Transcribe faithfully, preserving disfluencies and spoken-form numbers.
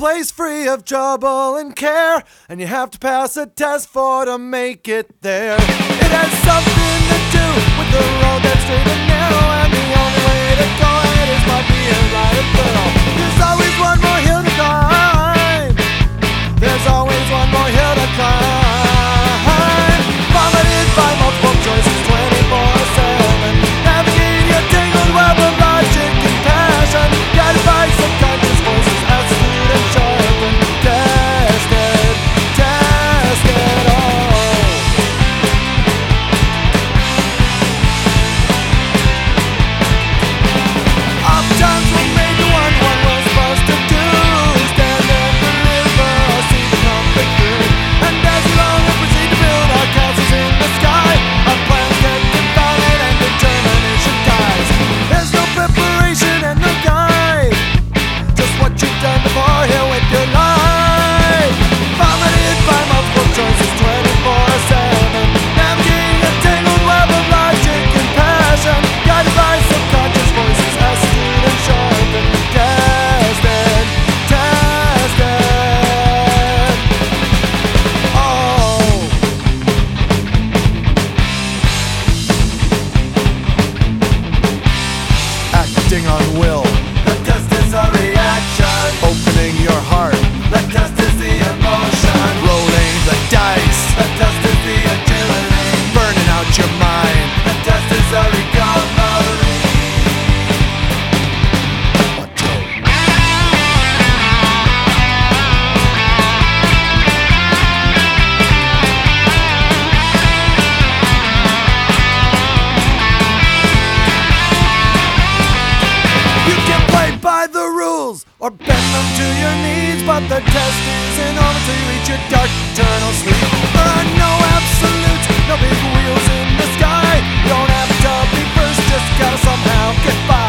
place free of trouble and care, and you have to pass a test for to make it there. It has something to do with the road that's straight and narrow, and the only way to go it is by being right and thorough. There's always one more hill to climb. There's always one more hill to climb. Vomited by multiple choices twenty-four seven. Navigate your tangled web of logic and passion. Guided by subconscious voices, astute and sharp and tested, tested all. Oftentimes we made the one one was supposed to do. Stand in the river or see the conflict through. And as we long and proceed to build our castles in the sky, our plans get confounded and determination dies. There's no preparation and no guide, just what you've done before here with your life. Vomited by multiple choices twenty-four seven. Navigating a tangled web of logic and passion. Guided by subconscious voices, astute and sharp and tested, tested. Oh. Acting on will. The test is a reaction. Opening your heart. The test is the emotion. Rolling the dice. The test is the agility. Burning out your mind. The test is a recovery. One, two. You can play by the rules or bend them to your knees, but the test isn't over till you reach your dark eternal sleep. There are no absolutes, no big wheels in the sky. You don't have to be first, just gotta somehow get by.